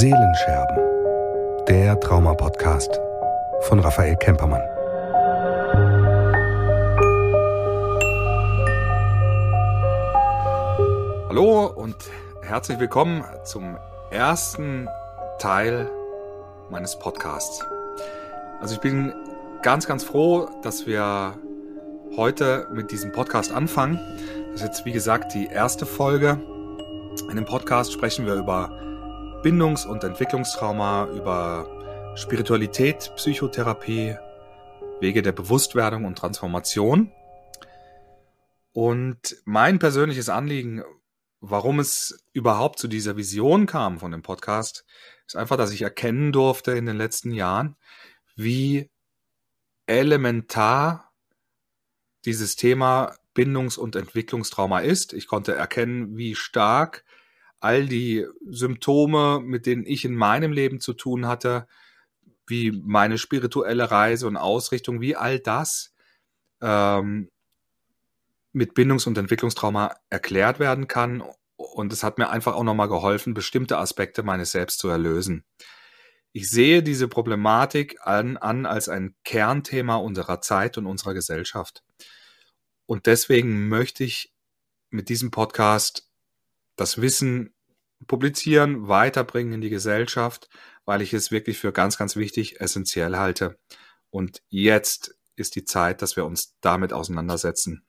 Seelenscherben, der Trauma-Podcast von Raphael Kempermann. Hallo und herzlich willkommen zum ersten Teil meines Podcasts. Also ich bin ganz froh, dass wir heute mit diesem Podcast anfangen. Das ist jetzt, wie gesagt, die erste Folge. In dem Podcast sprechen wir über Bindungs- und Entwicklungstrauma, über Spiritualität, Psychotherapie, Wege der Bewusstwerdung und Transformation. Und mein persönliches Anliegen, warum es überhaupt zu dieser Vision kam von dem Podcast, ist einfach, dass ich erkennen durfte in den letzten Jahren, wie elementar dieses Thema Bindungs- und Entwicklungstrauma ist. Ich konnte erkennen, wie stark all die Symptome, mit denen ich in meinem Leben zu tun hatte, wie meine spirituelle Reise und Ausrichtung, wie all das mit Bindungs- und Entwicklungstrauma erklärt werden kann. Und es hat mir einfach auch nochmal geholfen, bestimmte Aspekte meines Selbst zu erlösen. Ich sehe diese Problematik an als ein Kernthema unserer Zeit und unserer Gesellschaft. Und deswegen möchte ich mit diesem Podcast das Wissen publizieren, weiterbringen in die Gesellschaft, weil ich es wirklich für ganz wichtig, essentiell halte. Und jetzt ist die Zeit, dass wir uns damit auseinandersetzen.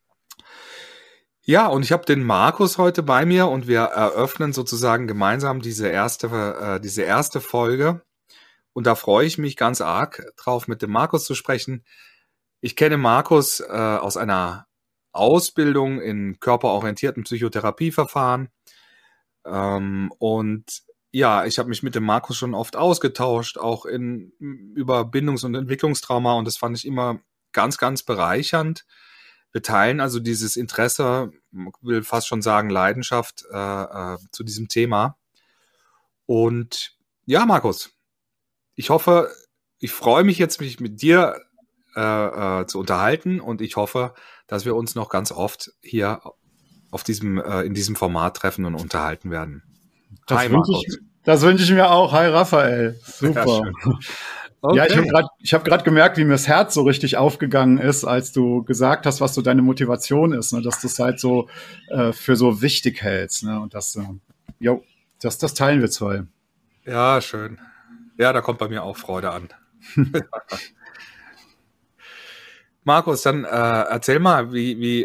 Ja, und ich habe den Markus heute bei mir und wir eröffnen sozusagen gemeinsam diese erste Folge. Und da freue ich mich ganz arg drauf, mit dem Markus zu sprechen. Ich kenne Markus aus einer Ausbildung in körperorientierten Psychotherapieverfahren. Und ja, ich habe mich mit dem Markus schon oft ausgetauscht, auch über Bindungs- und Entwicklungstrauma. Und das fand ich immer ganz bereichernd. Wir teilen also dieses Interesse, man will fast schon sagen Leidenschaft zu diesem Thema. Und ja, Markus, ich freue mich jetzt, mich mit dir zu unterhalten und ich hoffe, dass wir uns noch ganz oft hier in diesem Format treffen und unterhalten werden. Das wünsche ich mir auch. Hi Raphael. Super. Ja, okay. Ja, ich hab grad gemerkt, wie mir das Herz so richtig aufgegangen ist, als du gesagt hast, was so deine Motivation ist, ne? Dass du es halt so für so wichtig hältst. Ne? Und das teilen wir zwei. Ja, schön. Ja, da kommt bei mir auch Freude an. Markus, dann erzähl mal, wie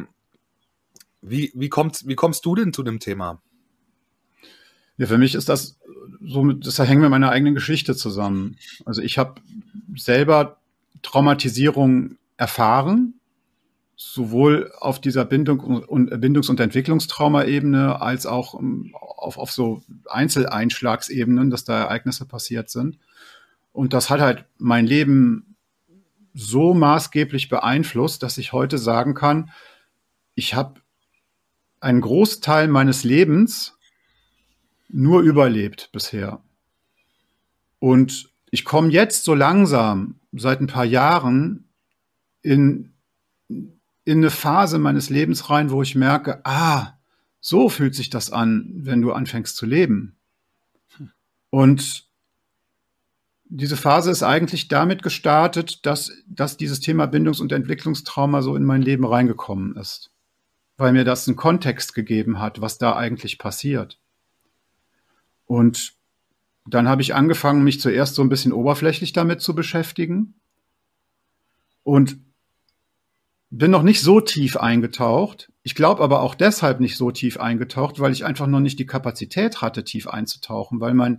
kommst du denn zu dem Thema? Ja, für mich ist das so, das hängt mit meiner eigenen Geschichte zusammen. Also ich habe selber Traumatisierung erfahren, sowohl auf dieser Bindungs- und Entwicklungstrauma-Ebene als auch auf so Einzeleinschlagsebenen, dass da Ereignisse passiert sind. Und das hat halt mein Leben so maßgeblich beeinflusst, dass ich heute sagen kann, ich habe einen Großteil meines Lebens nur überlebt bisher. Und ich komme jetzt so langsam, seit ein paar Jahren, in eine Phase meines Lebens rein, wo ich merke, so fühlt sich das an, wenn du anfängst zu leben. Und diese Phase ist eigentlich damit gestartet, dass dieses Thema Bindungs- und Entwicklungstrauma so in mein Leben reingekommen ist. Weil mir das einen Kontext gegeben hat, was da eigentlich passiert. Und dann habe ich angefangen, mich zuerst so ein bisschen oberflächlich damit zu beschäftigen und bin noch nicht so tief eingetaucht. Ich glaube aber auch deshalb nicht so tief eingetaucht, weil ich einfach noch nicht die Kapazität hatte, tief einzutauchen, weil meine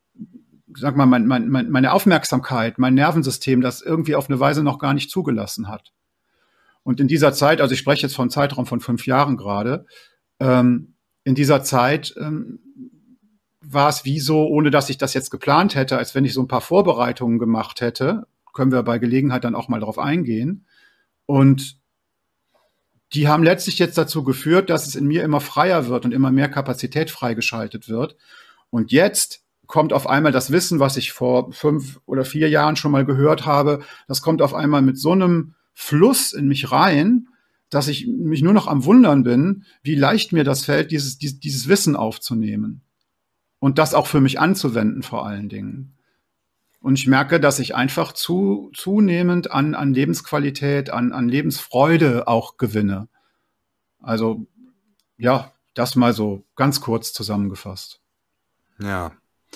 Aufmerksamkeit, mein Nervensystem das irgendwie auf eine Weise noch gar nicht zugelassen hat. Und in dieser Zeit, also ich spreche jetzt von einem Zeitraum von 5 Jahren gerade, in dieser Zeit war es wie so, ohne dass ich das jetzt geplant hätte, als wenn ich so ein paar Vorbereitungen gemacht hätte, können wir bei Gelegenheit dann auch mal drauf eingehen. Und die haben letztlich jetzt dazu geführt, dass es in mir immer freier wird und immer mehr Kapazität freigeschaltet wird. Und jetzt kommt auf einmal das Wissen, was ich vor 5 oder 4 Jahren schon mal gehört habe, das kommt auf einmal mit so einem Fluss in mich rein, dass ich mich nur noch am Wundern bin, wie leicht mir das fällt, dieses Wissen aufzunehmen. und das auch für mich anzuwenden vor allen Dingen. Und ich merke, dass ich einfach zunehmend an Lebensqualität, an Lebensfreude auch gewinne. Also ja, das mal so ganz kurz zusammengefasst. Ja.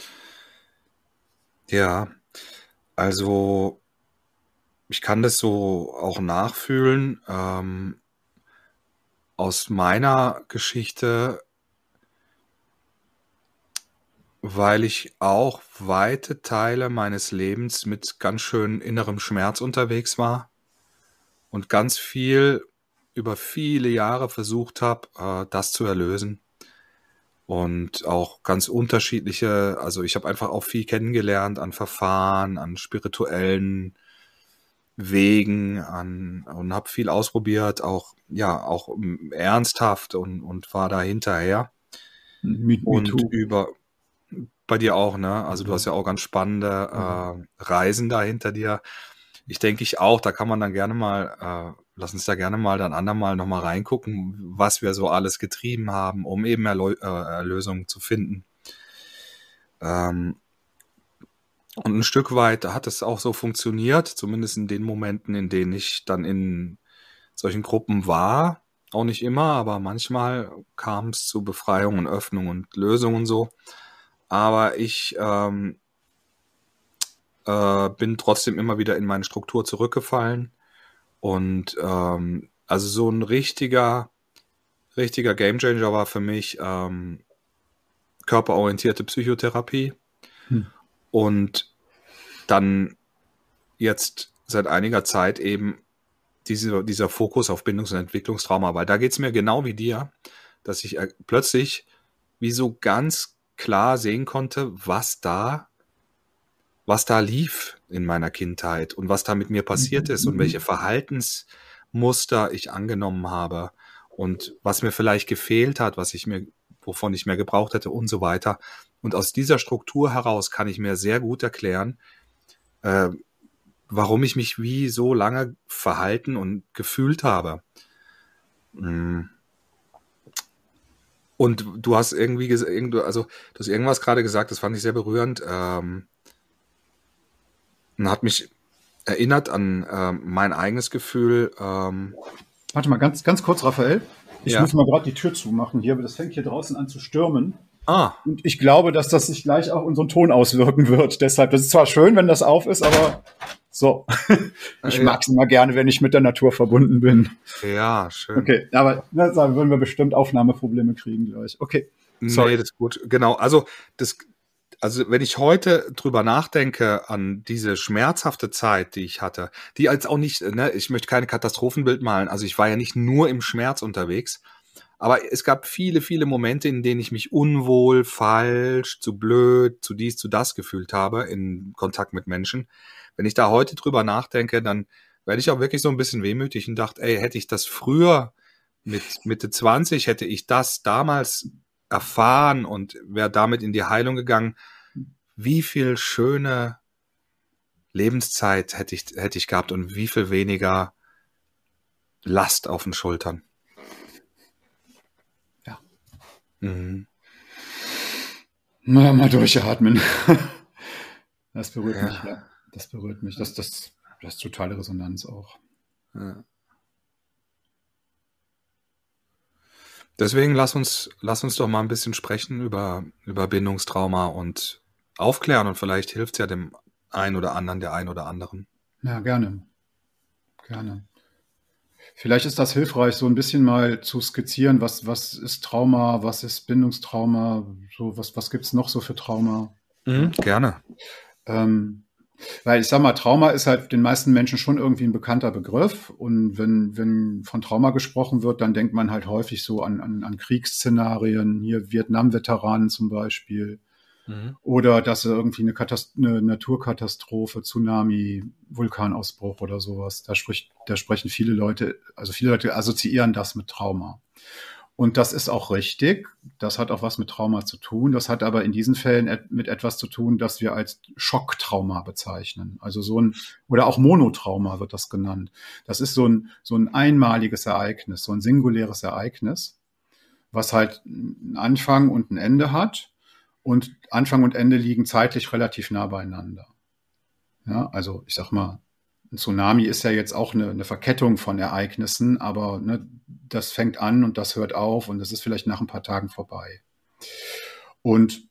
Ja, also ich kann das so auch nachfühlen. Aus meiner Geschichte, weil ich auch weite Teile meines Lebens mit ganz schön innerem Schmerz unterwegs war und ganz viel über viele Jahre versucht habe, das zu erlösen. Und auch ganz unterschiedliche, also ich habe einfach auch viel kennengelernt an Verfahren, an spirituellen Wegen, und habe viel ausprobiert, auch ja, auch ernsthaft und war da hinterher. Me Und too. bei dir auch, ne? Also du hast ja auch ganz spannende Reisen da hinter dir. Ich denke auch, da kann man dann gerne mal, lass uns da gerne mal dann andermal nochmal reingucken, was wir so alles getrieben haben, um eben Erlösung zu finden. Und ein Stück weit hat es auch so funktioniert, zumindest in den Momenten, in denen ich dann in solchen Gruppen war. Auch nicht immer, aber manchmal kam es zu Befreiung und Öffnung und Lösung und so. Aber ich bin trotzdem immer wieder in meine Struktur zurückgefallen. Und also so ein richtiger Gamechanger war für mich körperorientierte Psychotherapie. Und dann jetzt seit einiger Zeit eben dieser Fokus auf Bindungs- und Entwicklungstrauma, weil da geht es mir genau wie dir, dass ich plötzlich wie so ganz klar sehen konnte, was da lief in meiner Kindheit und was da mit mir passiert ist und welche Verhaltensmuster ich angenommen habe und was mir vielleicht gefehlt hat, wovon ich mehr gebraucht hätte und so weiter. Und aus dieser Struktur heraus kann ich mir sehr gut erklären, warum ich mich wie so lange verhalten und gefühlt habe. Und du hast irgendwie du hast irgendwas gerade gesagt, das fand ich sehr berührend. Und hat mich erinnert an mein eigenes Gefühl. Warte mal, ganz kurz, Raphael. Ich muss mal gerade die Tür zumachen hier, aber das fängt hier draußen an zu stürmen. Und ich glaube, dass das sich gleich auch unseren Ton auswirken wird. Deshalb, das ist zwar schön, wenn das auf ist, aber so. Ich mag es immer gerne, wenn ich mit der Natur verbunden bin. Ja, schön. Okay, aber da würden wir bestimmt Aufnahmeprobleme kriegen gleich. Okay. Sorry. Nee, das ist gut. Genau, also wenn ich heute drüber nachdenke an diese schmerzhafte Zeit, die ich hatte, die als auch nicht, ne, ich möchte keine Katastrophenbild malen, also ich war ja nicht nur im Schmerz unterwegs, aber es gab viele, viele Momente, in denen ich mich unwohl, falsch, zu blöd, zu dies, zu das gefühlt habe in Kontakt mit Menschen. Wenn ich da heute drüber nachdenke, dann werde ich auch wirklich so ein bisschen wehmütig und dachte, ey, hätte ich das früher mit Mitte 20, hätte ich das damals erfahren und wäre damit in die Heilung gegangen, wie viel schöne Lebenszeit hätte ich gehabt und wie viel weniger Last auf den Schultern. Ja. Na, mal durchatmen. Das berührt mich, ja. Das berührt mich. Das ist totale Resonanz auch. Ja. Deswegen lass uns doch mal ein bisschen sprechen über Bindungstrauma und aufklären und vielleicht hilft es ja dem einen oder anderen, der einen oder anderen. Ja, gerne. Gerne. Vielleicht ist das hilfreich, so ein bisschen mal zu skizzieren, was ist Trauma, was ist Bindungstrauma, so was gibt es noch so für Trauma? Gerne. Weil ich sag mal, Trauma ist halt den meisten Menschen schon irgendwie ein bekannter Begriff. Und wenn von Trauma gesprochen wird, dann denkt man halt häufig so an Kriegsszenarien, hier Vietnam-Veteranen zum Beispiel. Oder dass irgendwie eine Naturkatastrophe, Tsunami, Vulkanausbruch oder sowas. Da sprechen viele Leute assoziieren das mit Trauma. Und das ist auch richtig. Das hat auch was mit Trauma zu tun. Das hat aber in diesen Fällen mit etwas zu tun, das wir als Schocktrauma bezeichnen. Also oder auch Monotrauma wird das genannt. Das ist so ein einmaliges Ereignis, so ein singuläres Ereignis, was halt einen Anfang und ein Ende hat. und Anfang und Ende liegen zeitlich relativ nah beieinander. Ja, also ich sag mal, ein Tsunami ist ja jetzt auch eine Verkettung von Ereignissen, aber ne, das fängt an und das hört auf und das ist vielleicht nach ein paar Tagen vorbei. Und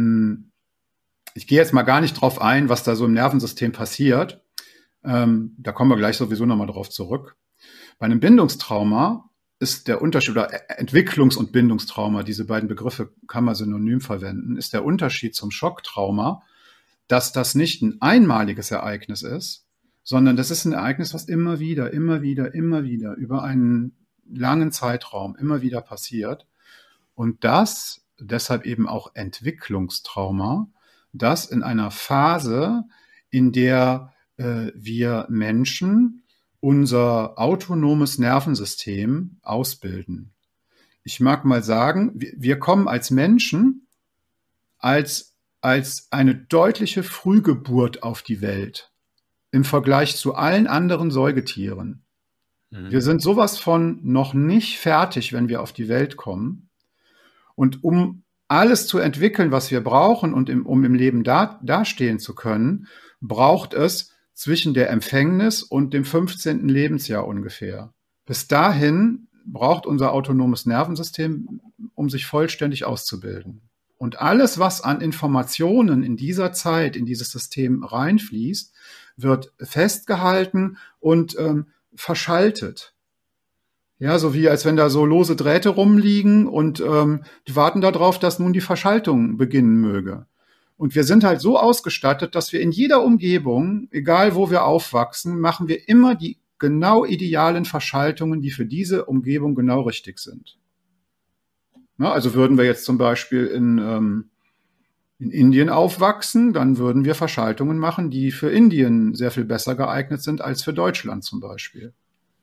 ich gehe jetzt mal gar nicht drauf ein, was da so im Nervensystem passiert. Da kommen wir gleich sowieso nochmal drauf zurück. Bei einem Bindungstrauma ist der Unterschied, oder Entwicklungs- und Bindungstrauma, diese beiden Begriffe kann man synonym verwenden, ist der Unterschied zum Schocktrauma, dass das nicht ein einmaliges Ereignis ist, sondern das ist ein Ereignis, was immer wieder über einen langen Zeitraum immer wieder passiert. Und das, deshalb eben auch Entwicklungstrauma, das in einer Phase, in der wir Menschen unser autonomes Nervensystem ausbilden. Ich mag mal sagen, wir kommen als Menschen als eine deutliche Frühgeburt auf die Welt im Vergleich zu allen anderen Säugetieren. Wir sind sowas von noch nicht fertig, wenn wir auf die Welt kommen. Und um alles zu entwickeln, was wir brauchen und um im Leben dastehen zu können, braucht es zwischen der Empfängnis und dem 15. Lebensjahr ungefähr. Bis dahin braucht unser autonomes Nervensystem, um sich vollständig auszubilden. Und alles, was an Informationen in dieser Zeit in dieses System reinfließt, wird festgehalten und verschaltet. Ja, so wie als wenn da so lose Drähte rumliegen und die warten darauf, dass nun die Verschaltung beginnen möge. Und wir sind halt so ausgestattet, dass wir in jeder Umgebung, egal wo wir aufwachsen, machen wir immer die genau idealen Verschaltungen, die für diese Umgebung genau richtig sind. Na, also würden wir jetzt zum Beispiel in Indien aufwachsen, dann würden wir Verschaltungen machen, die für Indien sehr viel besser geeignet sind als für Deutschland zum Beispiel.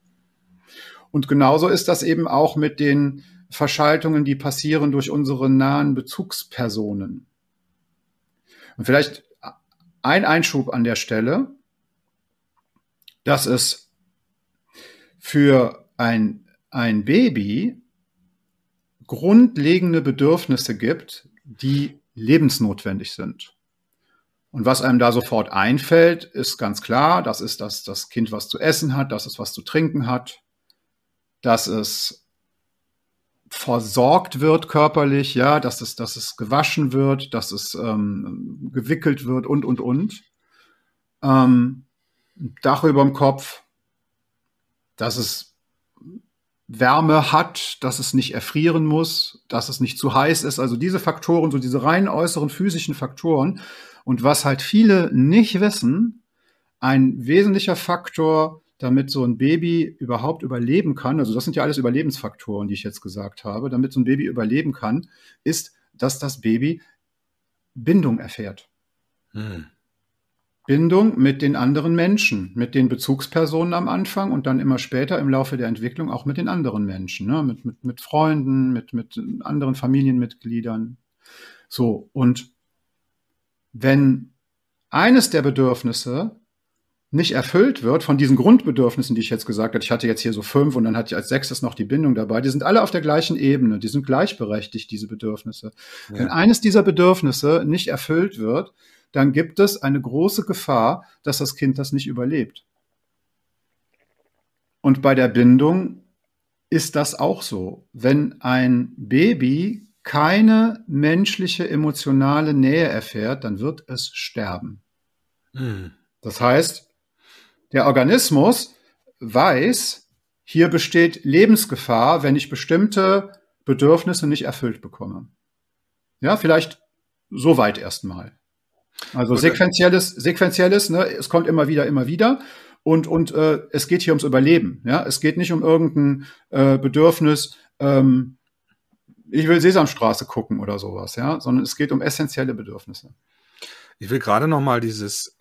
Und genauso ist das eben auch mit den Verschaltungen, die passieren durch unsere nahen Bezugspersonen. Und vielleicht ein Einschub an der Stelle, dass es für ein Baby grundlegende Bedürfnisse gibt, die lebensnotwendig sind. Und was einem da sofort einfällt, ist ganz klar, das ist, dass das Kind was zu essen hat, dass es was zu trinken hat, dass es versorgt wird körperlich, ja, dass es gewaschen wird, dass es gewickelt wird und. Dach über dem Kopf, dass es Wärme hat, dass es nicht erfrieren muss, dass es nicht zu heiß ist. Also diese Faktoren, so diese rein äußeren physischen Faktoren. Und was halt viele nicht wissen, ein wesentlicher Faktor, damit so ein Baby überhaupt überleben kann, also das sind ja alles Überlebensfaktoren, die ich jetzt gesagt habe, damit so ein Baby überleben kann, ist, dass das Baby Bindung erfährt. Bindung mit den anderen Menschen, mit den Bezugspersonen am Anfang und dann immer später im Laufe der Entwicklung auch mit den anderen Menschen, ne? mit Freunden, mit anderen Familienmitgliedern. So, und wenn eines der Bedürfnisse nicht erfüllt wird von diesen Grundbedürfnissen, die ich jetzt gesagt habe, ich hatte jetzt hier so 5 und dann hatte ich als 6. noch die Bindung dabei, die sind alle auf der gleichen Ebene, die sind gleichberechtigt, diese Bedürfnisse. Ja. Wenn eines dieser Bedürfnisse nicht erfüllt wird, dann gibt es eine große Gefahr, dass das Kind das nicht überlebt. Und bei der Bindung ist das auch so. Wenn ein Baby keine menschliche emotionale Nähe erfährt, dann wird es sterben. Das heißt, der Organismus weiß, hier besteht Lebensgefahr, wenn ich bestimmte Bedürfnisse nicht erfüllt bekomme. Ja, vielleicht so weit erstmal. Also sequenzielles, ne, es kommt immer wieder und es geht hier ums Überleben. Ja, es geht nicht um irgendein Bedürfnis, ich will Sesamstraße gucken oder sowas, ja, sondern es geht um essentielle Bedürfnisse. Ich will gerade noch mal dieses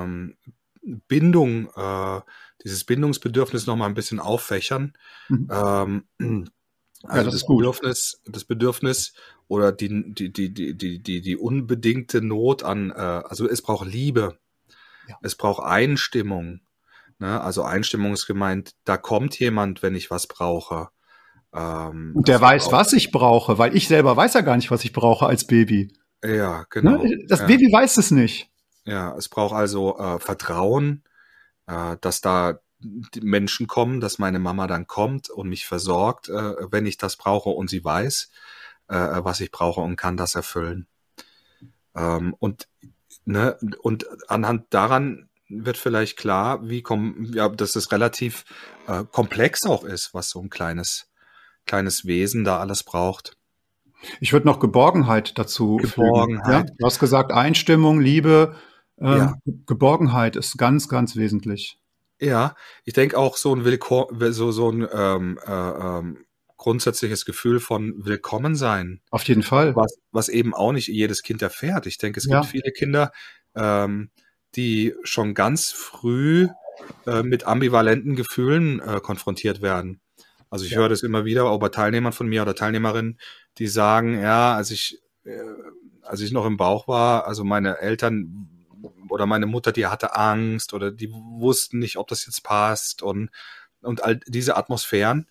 dieses Bindungsbedürfnis noch mal ein bisschen auffächern. Also ja, das Bedürfnis oder die unbedingte Not an, also es braucht Liebe, ja. Es braucht Einstimmung. Ne? Also Einstimmung ist gemeint, da kommt jemand, wenn ich was brauche. Und der weiß, was ich brauche, weil ich selber weiß ja gar nicht, was ich brauche als Baby. Ja, genau. Ne? Das Baby weiß es nicht. Ja, es braucht also Vertrauen, dass da die Menschen kommen, dass meine Mama dann kommt und mich versorgt, wenn ich das brauche und sie weiß, was ich brauche und kann das erfüllen. Und anhand daran wird vielleicht klar, dass es relativ komplex auch ist, was so ein kleines Wesen da alles braucht. Ich würde noch Geborgenheit dazu fügen. Ja? Du hast gesagt, Einstimmung, Liebe, Ja. Geborgenheit ist ganz, ganz wesentlich. Ja, ich denke auch so ein grundsätzliches Gefühl von Willkommensein. Auf jeden Fall. Was eben auch nicht jedes Kind erfährt. Ich denke, es gibt viele Kinder, die schon ganz früh mit ambivalenten Gefühlen konfrontiert werden. Also ich höre das immer wieder, auch bei Teilnehmern von mir oder Teilnehmerinnen, die sagen, ja, als ich noch im Bauch war, also meine Eltern oder meine Mutter, die hatte Angst oder die wussten nicht, ob das jetzt passt und all diese Atmosphären,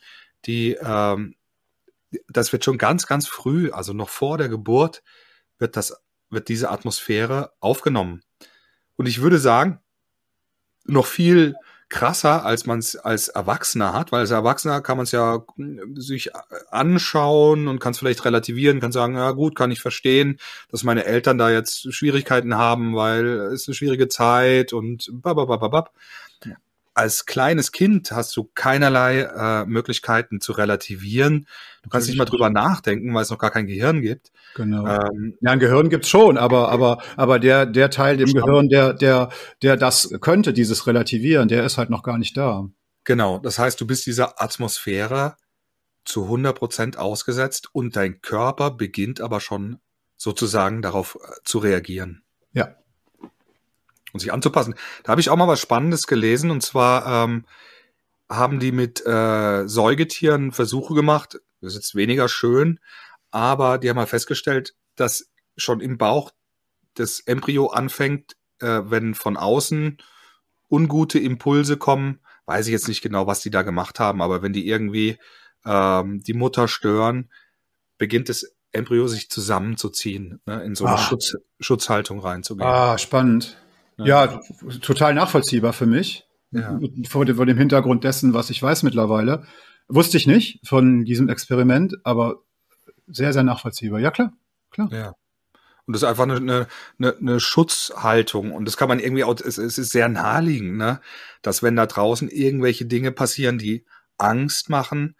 das wird schon ganz, ganz früh, also noch vor der Geburt, wird diese Atmosphäre aufgenommen. Und ich würde sagen, noch viel krasser, als man es als Erwachsener hat, weil als Erwachsener kann man es ja sich anschauen und kann es vielleicht relativieren, kann sagen, ja gut, kann ich verstehen, dass meine Eltern da jetzt Schwierigkeiten haben, weil es eine schwierige Zeit und bababababab. Ja. Als kleines Kind hast du keinerlei Möglichkeiten zu relativieren. Du kannst nicht mal drüber nachdenken, weil es noch gar kein Gehirn gibt. Genau. Ja, ein Gehirn gibt's schon, aber der Teil im Gehirn, der das könnte, dieses Relativieren, der ist halt noch gar nicht da. Genau. Das heißt, du bist dieser Atmosphäre zu 100% ausgesetzt und dein Körper beginnt aber schon sozusagen darauf zu reagieren. Ja. Und sich anzupassen. Da habe ich auch mal was Spannendes gelesen, und zwar haben die mit Säugetieren Versuche gemacht. Das ist jetzt weniger schön, aber die haben mal festgestellt, dass schon im Bauch das Embryo anfängt, wenn von außen ungute Impulse kommen, weiß ich jetzt nicht genau, was die da gemacht haben, aber wenn die irgendwie die Mutter stören, beginnt das Embryo sich zusammenzuziehen, ne, in so eine Schutzhaltung reinzugehen. Spannend. Ja, total nachvollziehbar für mich. Ja. Vor dem Hintergrund dessen, was ich weiß mittlerweile. Wusste ich nicht von diesem Experiment, aber sehr, sehr nachvollziehbar. Ja, klar. Ja. Und das ist einfach eine Schutzhaltung. Und das kann man irgendwie auch, es ist sehr naheliegend, ne, dass wenn da draußen irgendwelche Dinge passieren, die Angst machen,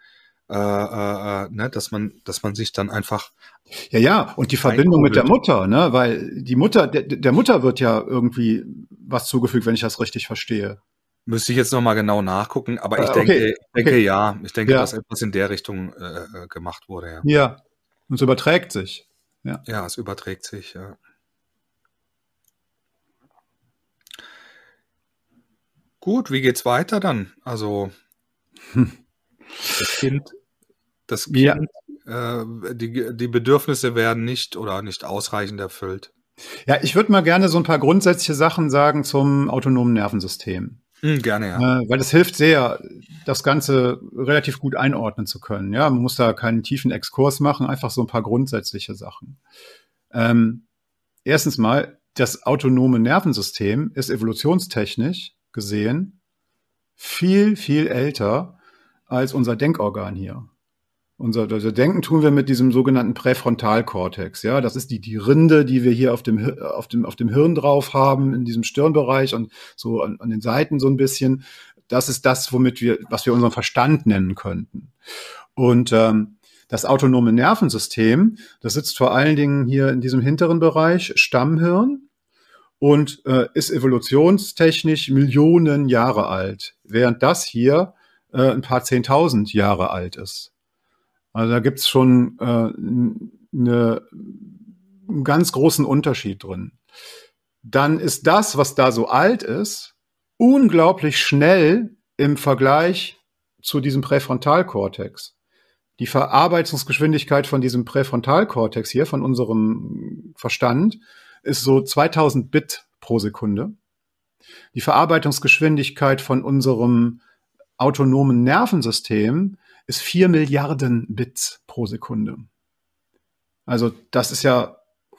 ne, dass man sich dann einfach ja, und die Verbindung mit der Mutter, ne, weil die Mutter, der Mutter wird ja irgendwie was zugefügt, wenn ich das richtig verstehe. Müsste ich jetzt noch mal genau nachgucken, aber ich denke, dass etwas in der Richtung gemacht wurde. Ja. Ja, und es überträgt sich. Ja, es überträgt sich, ja. Gut, wie geht's weiter dann? Also das Kind, die Bedürfnisse werden nicht ausreichend erfüllt. Ja, ich würde mal gerne so ein paar grundsätzliche Sachen sagen zum autonomen Nervensystem. Gerne, ja. Weil es hilft sehr, das Ganze relativ gut einordnen zu können. Ja, man muss da keinen tiefen Exkurs machen, einfach so ein paar grundsätzliche Sachen. Erstens mal, das autonome Nervensystem ist evolutionstechnisch gesehen viel, viel älter als unser Denkorgan hier. Unser Denken tun wir mit diesem sogenannten Präfrontalkortex. Ja, das ist die Rinde, die wir hier auf dem Hirn drauf haben, in diesem Stirnbereich und so an den Seiten so ein bisschen. Das ist das, was wir unseren Verstand nennen könnten. Und das autonome Nervensystem, das sitzt vor allen Dingen hier in diesem hinteren Bereich, Stammhirn, und ist evolutionstechnisch Millionen Jahre alt, während das hier ein paar 10.000 Jahre alt ist. Also da gibt's schon einen ganz großen Unterschied drin. Dann ist das, was da so alt ist, unglaublich schnell im Vergleich zu diesem Präfrontalkortex. Die Verarbeitungsgeschwindigkeit von diesem Präfrontalkortex hier, von unserem Verstand, ist so 2000 Bit pro Sekunde. Die Verarbeitungsgeschwindigkeit von unserem autonomen Nervensystem ist 4 Milliarden Bits pro Sekunde. Also das ist ja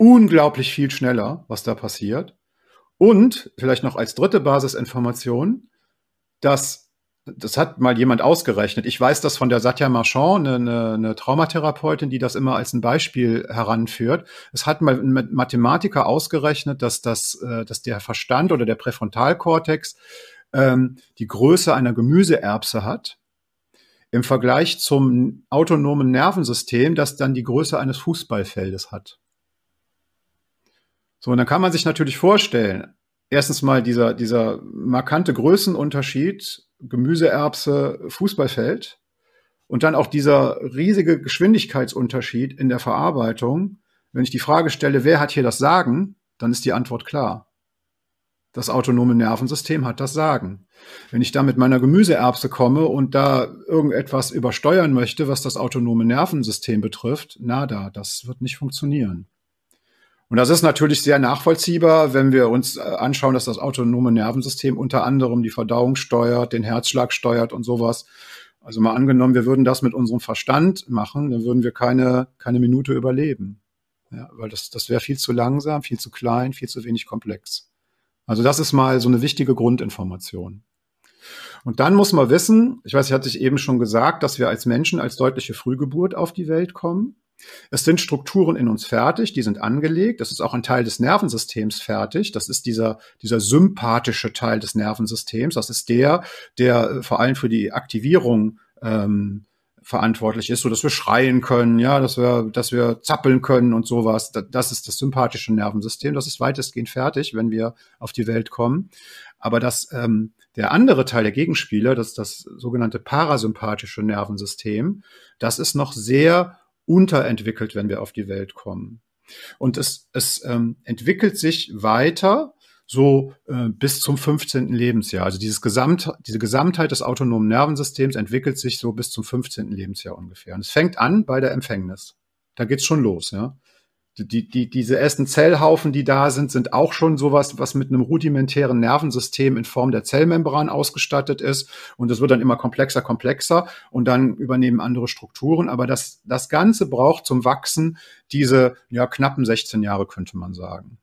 unglaublich viel schneller, was da passiert. Und vielleicht noch als dritte Basisinformation, das hat mal jemand ausgerechnet. Ich weiß das von der Satya Marchand, eine Traumatherapeutin, die das immer als ein Beispiel heranführt. Es hat mal ein Mathematiker ausgerechnet, dass der Verstand oder der Präfrontalkortex die Größe einer Gemüseerbse hat im Vergleich zum autonomen Nervensystem, das dann die Größe eines Fußballfeldes hat. So, und dann kann man sich natürlich vorstellen, erstens mal dieser markante Größenunterschied, Gemüseerbse, Fußballfeld, und dann auch dieser riesige Geschwindigkeitsunterschied in der Verarbeitung. Wenn ich die Frage stelle, wer hat hier das Sagen, dann ist die Antwort klar. Das autonome Nervensystem hat das Sagen. Wenn ich da mit meiner Gemüseerbse komme und da irgendetwas übersteuern möchte, was das autonome Nervensystem betrifft, nada, das wird nicht funktionieren. Und das ist natürlich sehr nachvollziehbar, wenn wir uns anschauen, dass das autonome Nervensystem unter anderem die Verdauung steuert, den Herzschlag steuert und sowas. Also mal angenommen, wir würden das mit unserem Verstand machen, dann würden wir keine Minute überleben. Ja, weil das wäre viel zu langsam, viel zu klein, viel zu wenig komplex. Also das ist mal so eine wichtige Grundinformation. Und dann muss man wissen, ich weiß, ich hatte eben schon gesagt, dass wir als Menschen als deutliche Frühgeburt auf die Welt kommen. Es sind Strukturen in uns fertig, die sind angelegt. Das ist auch ein Teil des Nervensystems fertig. Das ist dieser sympathische Teil des Nervensystems. Das ist der vor allem für die Aktivierung verantwortlich ist, so dass wir schreien können, ja, dass wir zappeln können und sowas. Das ist das sympathische Nervensystem. Das ist weitestgehend fertig, wenn wir auf die Welt kommen. Aber der andere Teil, der Gegenspieler, das sogenannte parasympathische Nervensystem, das ist noch sehr unterentwickelt, wenn wir auf die Welt kommen. Und es entwickelt sich weiter so bis zum 15. Lebensjahr. Also diese Gesamtheit des autonomen Nervensystems entwickelt sich so bis zum 15. Lebensjahr ungefähr. Und es fängt an bei der Empfängnis. Da geht's schon los, ja. Diese ersten Zellhaufen, die da sind auch schon sowas, was mit einem rudimentären Nervensystem in Form der Zellmembran ausgestattet ist. Und das wird dann immer komplexer und dann übernehmen andere Strukturen. Aber das Ganze braucht zum Wachsen diese knappen 16 Jahre, könnte man sagen.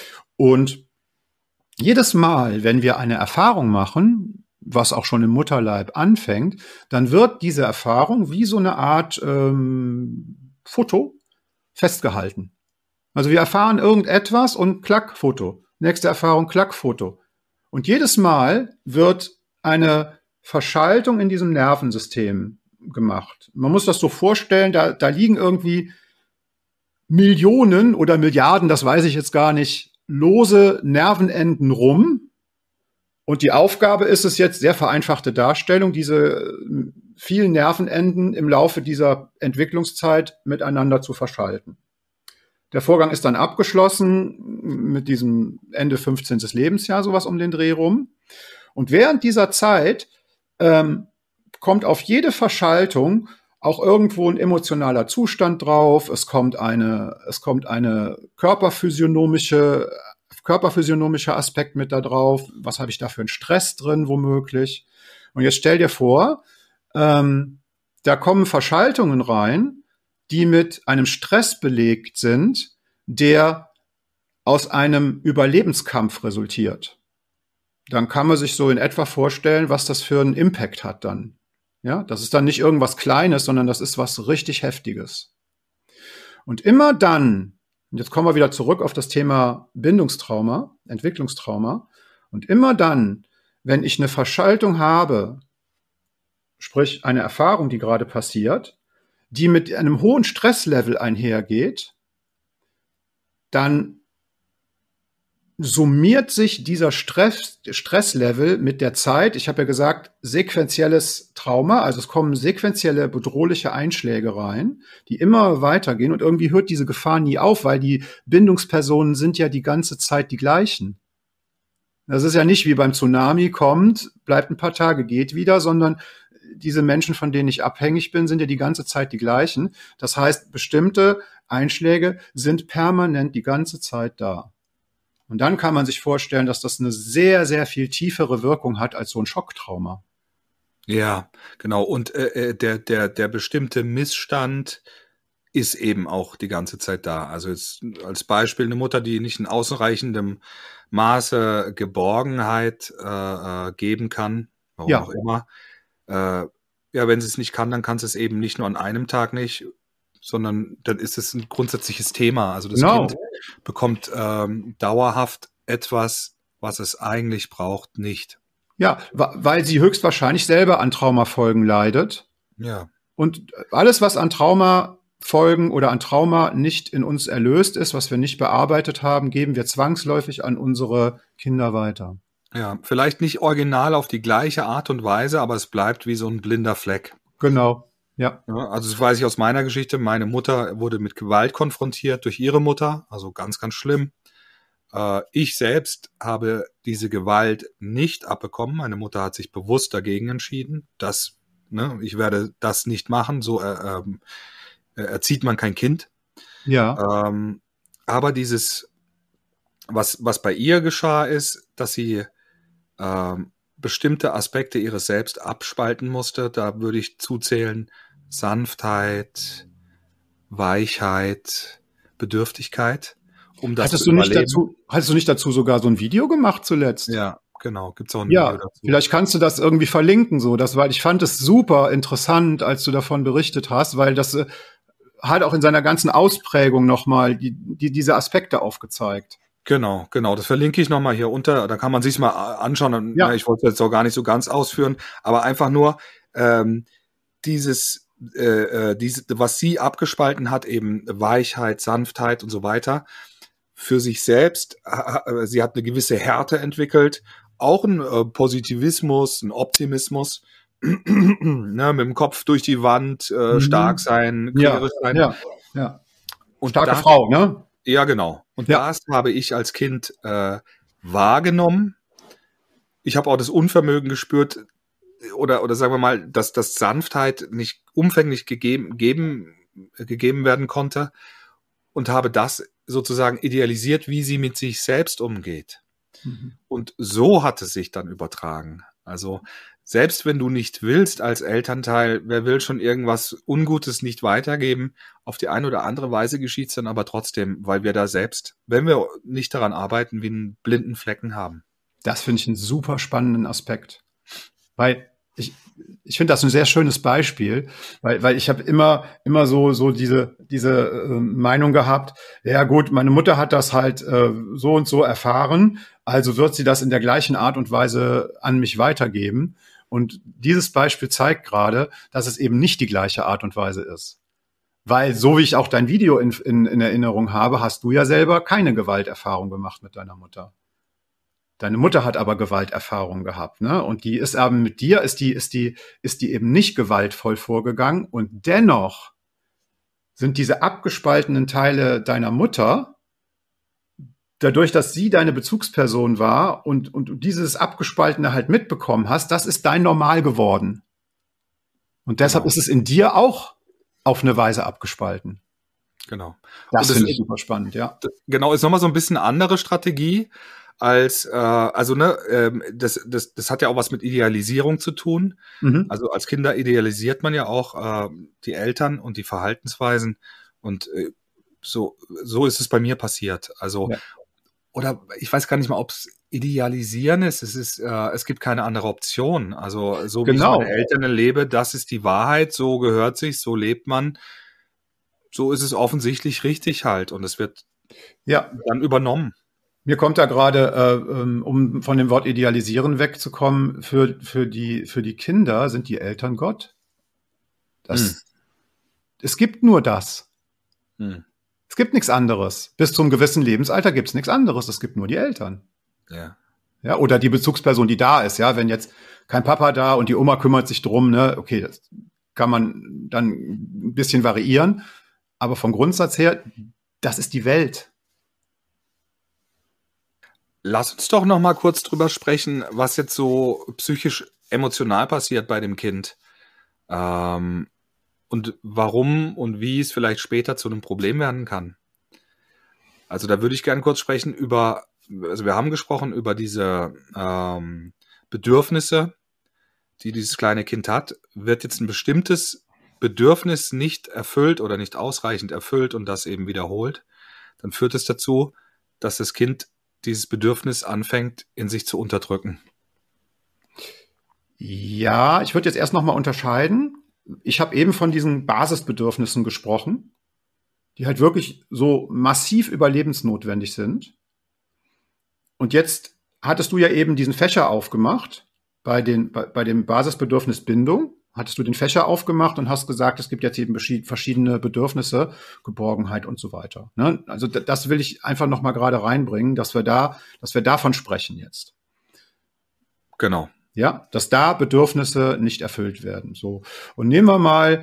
Und jedes Mal, wenn wir eine Erfahrung machen, was auch schon im Mutterleib anfängt, dann wird diese Erfahrung wie so eine Art Foto festgehalten. Also wir erfahren irgendetwas und klack, Foto. Nächste Erfahrung, klack, Foto. Und jedes Mal wird eine Verschaltung in diesem Nervensystem gemacht. Man muss das so vorstellen, da liegen irgendwie Millionen oder Milliarden, das weiß ich jetzt gar nicht, lose Nervenenden rum. Und die Aufgabe ist es jetzt, sehr vereinfachte Darstellung, diese vielen Nervenenden im Laufe dieser Entwicklungszeit miteinander zu verschalten. Der Vorgang ist dann abgeschlossen mit diesem Ende 15. Lebensjahr, sowas um den Dreh rum. Und während dieser Zeit kommt auf jede Verschaltung auch irgendwo ein emotionaler Zustand drauf. Es kommt eine körperphysiognomischer Aspekt mit da drauf. Was habe ich da für einen Stress drin, womöglich? Und jetzt stell dir vor, da kommen Verschaltungen rein, die mit einem Stress belegt sind, der aus einem Überlebenskampf resultiert. Dann kann man sich so in etwa vorstellen, was das für einen Impact hat dann. Ja, das ist dann nicht irgendwas Kleines, sondern das ist was richtig Heftiges. Und immer dann, und jetzt kommen wir wieder zurück auf das Thema Bindungstrauma, Entwicklungstrauma, und immer dann, wenn ich eine Verschaltung habe, sprich eine Erfahrung, die gerade passiert, die mit einem hohen Stresslevel einhergeht, dann summiert sich dieser Stresslevel mit der Zeit. Ich habe ja gesagt, sequentielles Trauma, also es kommen sequentielle bedrohliche Einschläge rein, die immer weitergehen und irgendwie hört diese Gefahr nie auf, weil die Bindungspersonen sind ja die ganze Zeit die gleichen. Das ist ja nicht wie beim Tsunami, kommt, bleibt ein paar Tage, geht wieder, sondern diese Menschen, von denen ich abhängig bin, sind ja die ganze Zeit die gleichen. Das heißt, bestimmte Einschläge sind permanent die ganze Zeit da. Und dann kann man sich vorstellen, dass das eine sehr, sehr viel tiefere Wirkung hat als so ein Schocktrauma. Ja, genau. Und der bestimmte Missstand ist eben auch die ganze Zeit da. Also jetzt als Beispiel eine Mutter, die nicht in ausreichendem Maße Geborgenheit geben kann, warum Ja. auch immer. Ja, wenn sie es nicht kann, dann kann sie es eben nicht nur an einem Tag nicht, sondern dann ist es ein grundsätzliches Thema. Also das Genau. Kind bekommt dauerhaft etwas, was es eigentlich braucht, nicht. Ja, weil sie höchstwahrscheinlich selber an Traumafolgen leidet. Ja. Und alles, was an Traumafolgen oder an Trauma nicht in uns erlöst ist, was wir nicht bearbeitet haben, geben wir zwangsläufig an unsere Kinder weiter. Ja, vielleicht nicht original auf die gleiche Art und Weise, aber es bleibt wie so ein blinder Fleck. Genau, ja. Ja, also das weiß ich aus meiner Geschichte. Meine Mutter wurde mit Gewalt konfrontiert durch ihre Mutter, also ganz, ganz schlimm. Ich selbst habe diese Gewalt nicht abbekommen. Meine Mutter hat sich bewusst dagegen entschieden, dass ich werde das nicht machen. So erzieht man kein Kind. Ja. Aber dieses, was bei ihr geschah, ist, dass sie bestimmte Aspekte ihres Selbst abspalten musste. Da würde ich zuzählen Sanftheit, Weichheit, Bedürftigkeit, um das Hattest zu überleben. du nicht dazu sogar so ein Video gemacht zuletzt? Ja, genau. Gibt's auch ein Video dazu. Vielleicht kannst du das irgendwie verlinken, weil ich fand es super interessant, als du davon berichtet hast, weil das hat auch in seiner ganzen Ausprägung nochmal diese Aspekte aufgezeigt. Genau. Das verlinke ich nochmal hier unter. Da kann man sich's mal anschauen. Ja. Ich wollte es jetzt auch gar nicht so ganz ausführen, aber einfach nur was sie abgespalten hat, eben Weichheit, Sanftheit und so weiter, für sich selbst. Sie hat eine gewisse Härte entwickelt, auch ein Positivismus, ein Optimismus, mit dem Kopf durch die Wand, stark sein, kriegerisch sein. Ja. Und starke Frau, ne? Ja, genau. Und das habe ich als Kind wahrgenommen. Ich habe auch das Unvermögen gespürt, oder sagen wir mal, dass das Sanftheit nicht umfänglich gegeben werden konnte, und habe das sozusagen idealisiert, wie sie mit sich selbst umgeht. Mhm. Und so hat es sich dann übertragen. Also selbst wenn du nicht willst als Elternteil, wer will schon irgendwas Ungutes nicht weitergeben, auf die eine oder andere Weise geschieht es dann aber trotzdem, weil wir da selbst, wenn wir nicht daran arbeiten, wie einen blinden Flecken haben. Das finde ich einen super spannenden Aspekt. Weil ich finde das ein sehr schönes Beispiel, weil ich habe immer so diese Meinung gehabt, ja gut, meine Mutter hat das halt so und so erfahren, also wird sie das in der gleichen Art und Weise an mich weitergeben. Und dieses Beispiel zeigt gerade, dass es eben nicht die gleiche Art und Weise ist. Weil, so wie ich auch dein Video in Erinnerung habe, hast du ja selber keine Gewalterfahrung gemacht mit deiner Mutter. Deine Mutter hat aber Gewalterfahrung gehabt, ne? Und die ist aber mit dir, ist die eben nicht gewaltvoll vorgegangen. Und dennoch sind diese abgespaltenen Teile deiner Mutter, dadurch, dass sie deine Bezugsperson war und du dieses Abgespaltene halt mitbekommen hast, das ist dein Normal geworden. Und deshalb ist es in dir auch auf eine Weise abgespalten. Genau. Das finde ich super spannend, ja. Genau, ist nochmal so ein bisschen eine andere Strategie als, das hat ja auch was mit Idealisierung zu tun. Mhm. Also als Kinder idealisiert man ja auch die Eltern und die Verhaltensweisen, und so ist es bei mir passiert. Also, oder ich weiß gar nicht mal, ob es idealisieren ist. Es gibt keine andere Option. Also so wie ich meine Eltern erlebe, das ist die Wahrheit, so gehört sich, so lebt man. So ist es offensichtlich richtig halt, und es wird dann übernommen. Mir kommt da gerade, um von dem Wort idealisieren wegzukommen, für die Kinder sind die Eltern Gott. Es gibt nur das. Es gibt nichts anderes. Bis zum gewissen Lebensalter gibt es nichts anderes. Es gibt nur die Eltern. Ja, oder die Bezugsperson, die da ist. Ja, wenn jetzt kein Papa da und die Oma kümmert sich drum, ne, okay, das kann man dann ein bisschen variieren. Aber vom Grundsatz her, das ist die Welt. Lass uns doch noch mal kurz drüber sprechen, was jetzt so psychisch emotional passiert bei dem Kind. Und warum und wie es vielleicht später zu einem Problem werden kann. Also da würde ich gerne kurz sprechen also wir haben gesprochen über diese Bedürfnisse, die dieses kleine Kind hat. Wird jetzt ein bestimmtes Bedürfnis nicht erfüllt oder nicht ausreichend erfüllt und das eben wiederholt, dann führt es dazu, dass das Kind dieses Bedürfnis anfängt, in sich zu unterdrücken. Ja, ich würde jetzt erst nochmal unterscheiden. Ich habe eben von diesen Basisbedürfnissen gesprochen, die halt wirklich so massiv überlebensnotwendig sind. Und jetzt hattest du ja eben diesen Fächer aufgemacht bei dem Basisbedürfnis Bindung. Hattest du den Fächer aufgemacht und hast gesagt, es gibt jetzt eben verschiedene Bedürfnisse, Geborgenheit und so weiter. Ne? Also das will ich einfach noch mal gerade reinbringen, dass wir davon sprechen jetzt. Genau. Ja, dass da Bedürfnisse nicht erfüllt werden. So. Und nehmen wir mal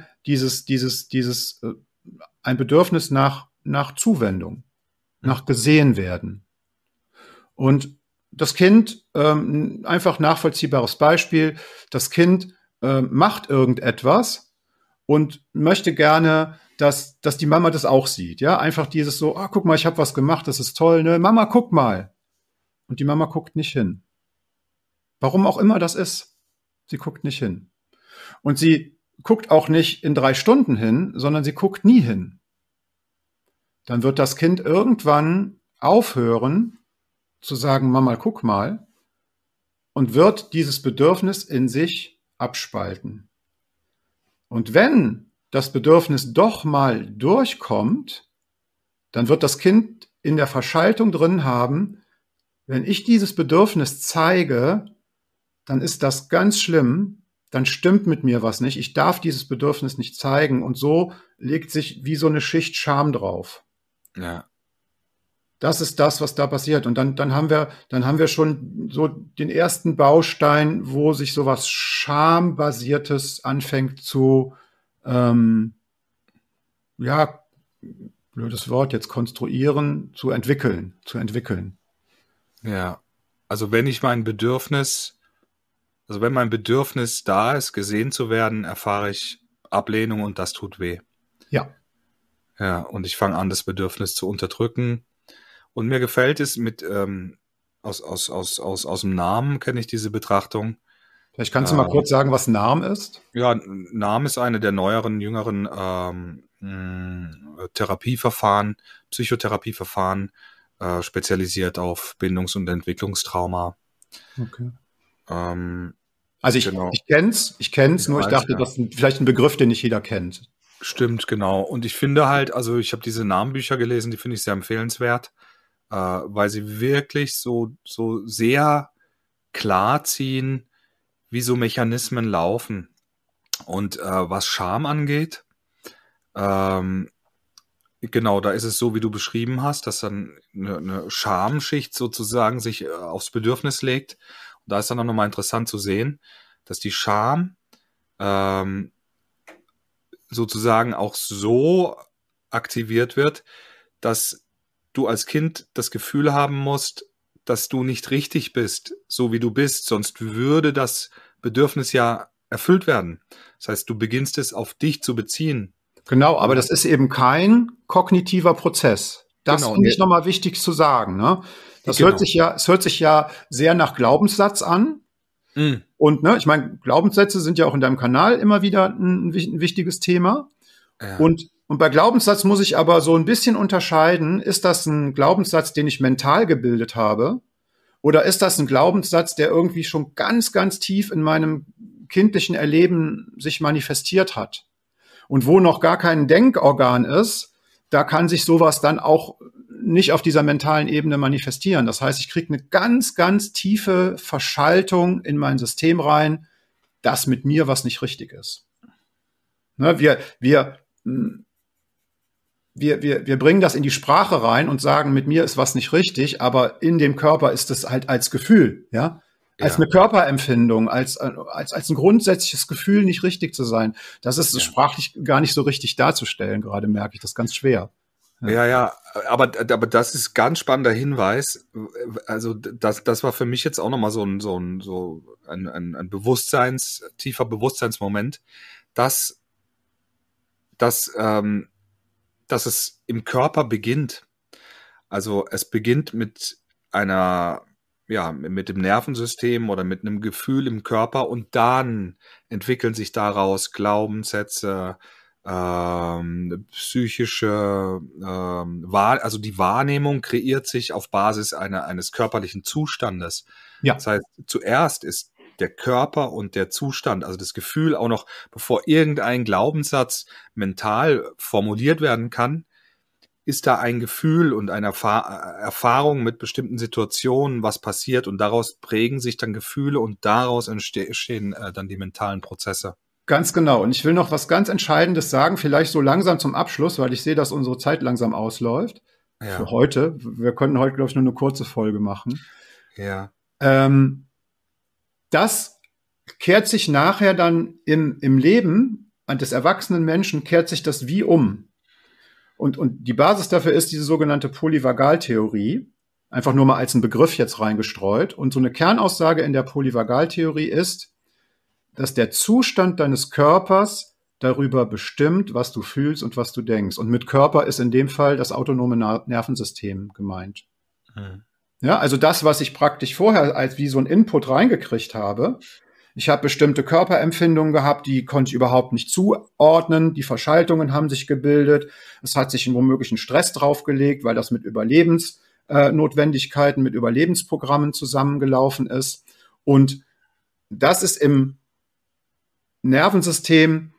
ein Bedürfnis nach Zuwendung, nach gesehen werden. Und das Kind, einfach nachvollziehbares Beispiel, das Kind macht irgendetwas und möchte gerne, dass die Mama das auch sieht. Ja, einfach dieses so, guck mal, ich habe was gemacht, das ist toll, ne? Mama, guck mal. Und die Mama guckt nicht hin. Warum auch immer das ist. Sie guckt nicht hin. Und sie guckt auch nicht in 3 Stunden hin, sondern sie guckt nie hin. Dann wird das Kind irgendwann aufhören zu sagen, Mama, guck mal, und wird dieses Bedürfnis in sich abspalten. Und wenn das Bedürfnis doch mal durchkommt, dann wird das Kind in der Verschaltung drin haben, wenn ich dieses Bedürfnis zeige, dann ist das ganz schlimm, dann stimmt mit mir was nicht, ich darf dieses Bedürfnis nicht zeigen und so legt sich wie so eine Schicht Scham drauf. Ja. Das ist das, was da passiert. Und dann haben wir schon so den ersten Baustein, wo sich sowas Schambasiertes anfängt zu, ja, blödes Wort jetzt, konstruieren, zu entwickeln. Ja. Also wenn mein Bedürfnis da ist, gesehen zu werden, erfahre ich Ablehnung und das tut weh. Ja. Ja, und ich fange an, das Bedürfnis zu unterdrücken. Und mir gefällt es aus dem Namen kenne ich diese Betrachtung. Vielleicht kannst du mal kurz sagen, was Narm ist? Ja, Narm ist eine der jüngeren Psychotherapieverfahren, spezialisiert auf Bindungs- und Entwicklungstrauma. Okay. Also ich kenn's, nur ich dachte, das ist vielleicht ein Begriff, den nicht jeder kennt. Stimmt, genau. Und ich finde halt, also ich habe diese Narmbücher gelesen, die finde ich sehr empfehlenswert, weil sie wirklich so sehr klar ziehen, wie so Mechanismen laufen. Und was Scham angeht, genau, da ist es so, wie du beschrieben hast, dass dann eine Schamschicht sozusagen sich aufs Bedürfnis legt. Und da ist dann auch nochmal interessant zu sehen, dass die Scham sozusagen auch so aktiviert wird, dass du als Kind das Gefühl haben musst, dass du nicht richtig bist, so wie du bist, sonst würde das Bedürfnis ja erfüllt werden. Das heißt, du beginnst es auf dich zu beziehen. Genau, aber das ist eben kein kognitiver Prozess. Das finde ich nochmal wichtig zu sagen. Ne? Es hört sich ja sehr nach Glaubenssatz an. Mhm. Und ich meine, Glaubenssätze sind ja auch in deinem Kanal immer wieder ein wichtiges Thema. Ja. Und bei Glaubenssatz muss ich aber so ein bisschen unterscheiden, ist das ein Glaubenssatz, den ich mental gebildet habe? Oder ist das ein Glaubenssatz, der irgendwie schon ganz, ganz tief in meinem kindlichen Erleben sich manifestiert hat? Und wo noch gar kein Denkorgan ist, da kann sich sowas dann auch nicht auf dieser mentalen Ebene manifestieren. Das heißt, ich kriege eine ganz, ganz tiefe Verschaltung in mein System rein, dass mit mir was nicht richtig ist. Ne, wir bringen das in die Sprache rein und sagen, mit mir ist was nicht richtig, aber in dem Körper ist es halt als Gefühl, ja, als eine Körperempfindung, als ein grundsätzliches Gefühl, nicht richtig zu sein. Das ist sprachlich gar nicht so richtig darzustellen, gerade merke ich das ganz schwer. Ja, aber das ist ganz spannender Hinweis. Also das war für mich jetzt auch nochmal so ein tiefer Bewusstseinsmoment, dass es im Körper beginnt. Also es beginnt mit einer mit dem Nervensystem oder mit einem Gefühl im Körper und dann entwickeln sich daraus Glaubenssätze, psychische, also die Wahrnehmung kreiert sich auf Basis eines körperlichen Zustandes. Ja. Das heißt, zuerst ist der Körper und der Zustand, also das Gefühl auch noch, bevor irgendein Glaubenssatz mental formuliert werden kann, ist da ein Gefühl und eine Erfahrung mit bestimmten Situationen, was passiert und daraus prägen sich dann Gefühle und daraus entstehen dann die mentalen Prozesse. Ganz genau. Und ich will noch was ganz Entscheidendes sagen, vielleicht so langsam zum Abschluss, weil ich sehe, dass unsere Zeit langsam ausläuft. Ja. Für heute. Wir können heute, glaube ich, nur eine kurze Folge machen. Ja. Das kehrt sich nachher dann im Leben des erwachsenen Menschen, kehrt sich das wie um. Und die Basis dafür ist diese sogenannte Polyvagaltheorie. Einfach nur mal als ein Begriff jetzt reingestreut. Und so eine Kernaussage in der Polyvagaltheorie ist, dass der Zustand deines Körpers darüber bestimmt, was du fühlst und was du denkst. Und mit Körper ist in dem Fall das autonome Nervensystem gemeint. Hm. Ja, also das, was ich praktisch vorher als wie so ein Input reingekriegt habe. Ich habe bestimmte Körperempfindungen gehabt, die konnte ich überhaupt nicht zuordnen. Die Verschaltungen haben sich gebildet. Es hat sich einen womöglichen Stress draufgelegt, weil das mit Überlebensnotwendigkeiten, mit Überlebensprogrammen zusammengelaufen ist. Und das ist im Nervensystem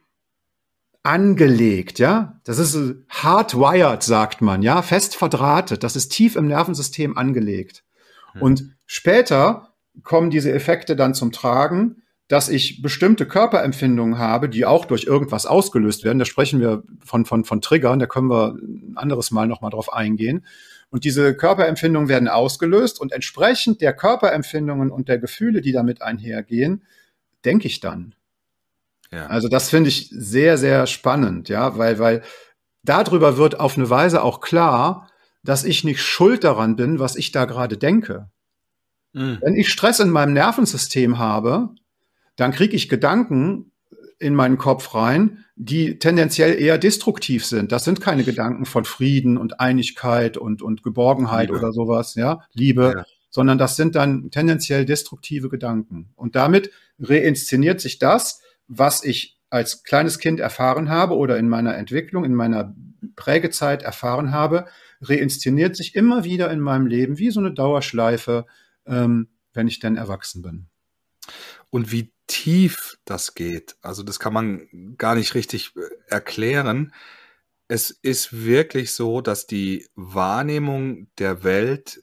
angelegt, ja. Das ist hardwired, sagt man, ja, fest verdrahtet. Das ist tief im Nervensystem angelegt. Und später kommen diese Effekte dann zum Tragen, dass ich bestimmte Körperempfindungen habe, die auch durch irgendwas ausgelöst werden. Da sprechen wir von Triggern, da können wir ein anderes Mal nochmal drauf eingehen. Und diese Körperempfindungen werden ausgelöst und entsprechend der Körperempfindungen und der Gefühle, die damit einhergehen, denke ich dann. Ja. Also das finde ich sehr, sehr spannend, ja, weil darüber wird auf eine Weise auch klar, dass ich nicht schuld daran bin, was ich da gerade denke. Mhm. Wenn ich Stress in meinem Nervensystem habe, dann kriege ich Gedanken in meinen Kopf rein, die tendenziell eher destruktiv sind. Das sind keine Gedanken von Frieden und Einigkeit und Geborgenheit Liebe. oder sowas, ja, Liebe, Ja. sondern das sind dann tendenziell destruktive Gedanken. Und damit reinszeniert sich das, was ich als kleines Kind erfahren habe oder in meiner Entwicklung, in meiner Prägezeit erfahren habe, reinszeniert sich immer wieder in meinem Leben wie so eine Dauerschleife, wenn ich dann erwachsen bin. Und wie tief das geht, also das kann man gar nicht richtig erklären. Es ist wirklich so, dass die Wahrnehmung der Welt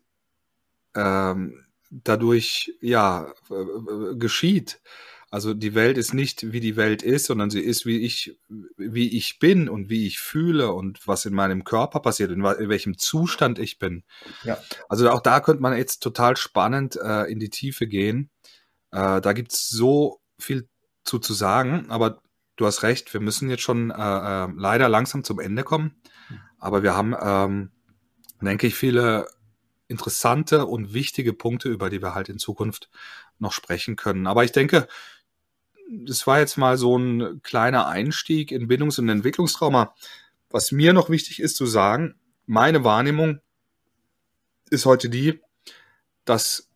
dadurch geschieht. Also die Welt ist nicht, wie die Welt ist, sondern sie ist, wie ich bin und wie ich fühle und was in meinem Körper passiert, in welchem Zustand ich bin. Ja. Also auch da könnte man jetzt total spannend in die Tiefe gehen. Da gibt's so viel zu sagen, aber du hast recht, wir müssen jetzt schon leider langsam zum Ende kommen. Aber wir haben, denke ich, viele interessante und wichtige Punkte, über die wir halt in Zukunft noch sprechen können. Aber ich denke, das war jetzt mal so ein kleiner Einstieg in Bindungs- und Entwicklungstrauma. Was mir noch wichtig ist zu sagen, meine Wahrnehmung ist heute die, dass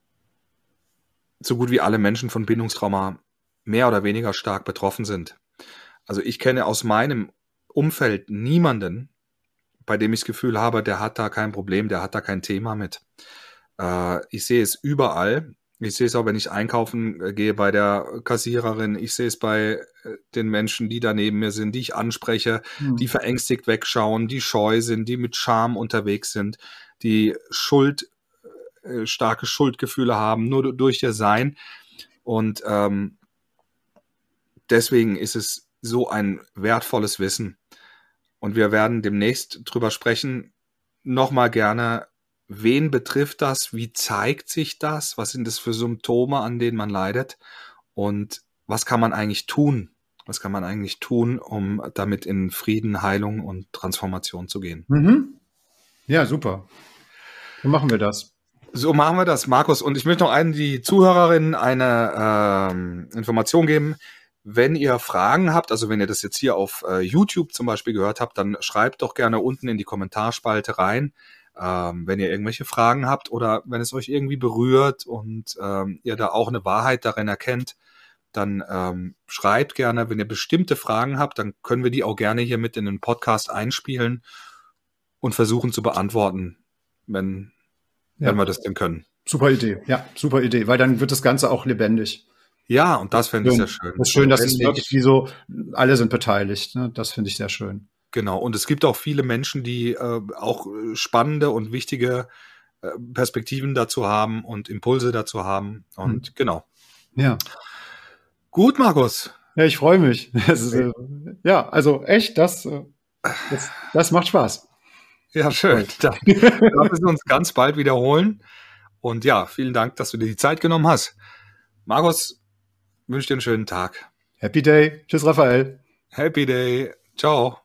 so gut wie alle Menschen von Bindungstrauma mehr oder weniger stark betroffen sind. Also ich kenne aus meinem Umfeld niemanden, bei dem ich das Gefühl habe, der hat da kein Problem, der hat da kein Thema mit. Ich sehe es überall. Ich sehe es auch, wenn ich einkaufen gehe bei der Kassiererin. Ich sehe es bei den Menschen, die da neben mir sind, die ich anspreche, die verängstigt wegschauen, die scheu sind, die mit Scham unterwegs sind, die starke Schuldgefühle haben, nur durch ihr Sein. Und deswegen ist es so ein wertvolles Wissen. Und wir werden demnächst drüber sprechen, nochmal gerne, wen betrifft das, wie zeigt sich das, was sind das für Symptome, an denen man leidet und was kann man eigentlich tun? Was kann man eigentlich tun, um damit in Frieden, Heilung und Transformation zu gehen? Mhm. Ja, super. So machen wir das. So machen wir das, Markus. Und ich möchte noch die Zuhörerinnen eine Information geben. Wenn ihr Fragen habt, also wenn ihr das jetzt hier auf YouTube zum Beispiel gehört habt, dann schreibt doch gerne unten in die Kommentarspalte rein, Wenn ihr irgendwelche Fragen habt oder wenn es euch irgendwie berührt und ihr da auch eine Wahrheit darin erkennt, dann schreibt gerne. Wenn ihr bestimmte Fragen habt, dann können wir die auch gerne hier mit in den Podcast einspielen und versuchen zu beantworten, wenn wir das denn können. Super Idee, weil dann wird das Ganze auch lebendig. Ja, und das fände ich sehr schön. Das ist schön, dass es wirklich wie so, alle sind beteiligt, ne? Das finde ich sehr schön. Genau, und es gibt auch viele Menschen, die auch spannende und wichtige Perspektiven dazu haben und Impulse dazu haben. Und genau. Ja. Gut, Markus. Ja, ich freue mich. Also echt, das macht Spaß. Ja, schön. Dann darf es uns ganz bald wiederholen. Und ja, vielen Dank, dass du dir die Zeit genommen hast. Markus, wünsche dir einen schönen Tag. Happy Day. Tschüss, Raphael. Happy Day. Ciao.